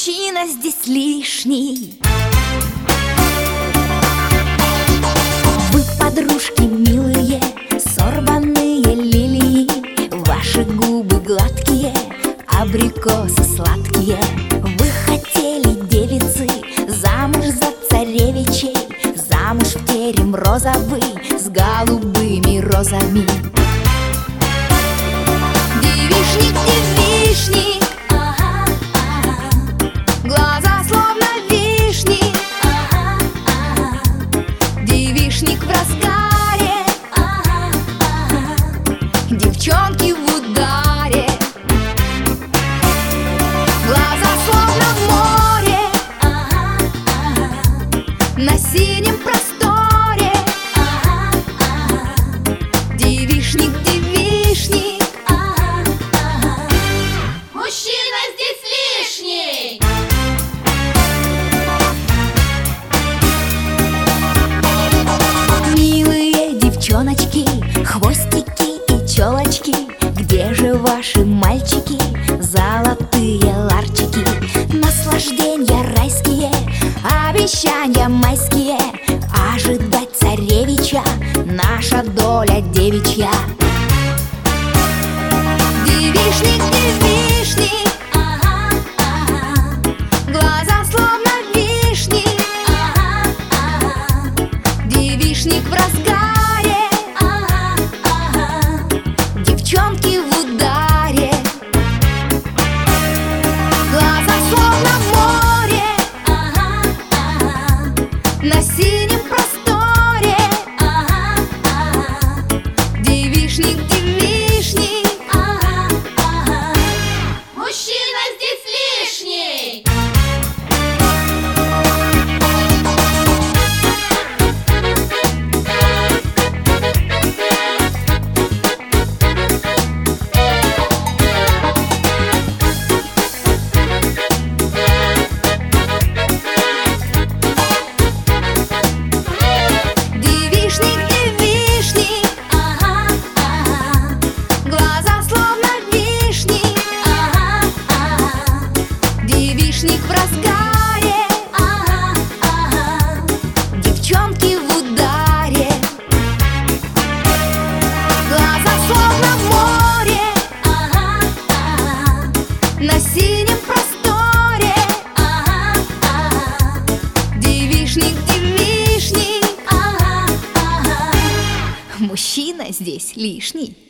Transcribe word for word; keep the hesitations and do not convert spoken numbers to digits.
Мужчина здесь лишний. Вы, подружки милые, сорванные лилии, ваши губы гладкие, абрикосы сладкие. Вы хотели, девицы, замуж за царевичей, замуж в терем розовый с голубыми розами. Девичник, девичник, ага, ага. Глаза словно вишни, ага, ага. Девичник в разгаре, ага, ага. Девчонки в ударе. Глаза словно в море, ага, ага. На синем просторе, ага, ага. Девичник, девичник, ага, ага. Мужчина здесь лишний. Милые девчоночки, хвостики и челочки, где же ваши мальчики, золотые ларчики? Наслаждения райские, обещания майские, ожидать царевича наша доля девичья. Девичник, девичник, ага, ага. Глаза словно вишни, ага, ага. Девичник в разгаре, ага, ага. Девчонки в ударе. Глаза словно море, ага, ага. На синем просторе, ага, ага. Девичник, девичник, ага, ага. Мужчина здесь лишний. Девичник, девичник, ага, ага. Глаза словно вишни, ага, ага. Девичник в разгаре, ага, ага. Девчонки в ударе. Глаза словно море, ага, ага. На синем просторе, ага, ага. Девичник, девичник, ага, ага. Мужчина здесь лишний.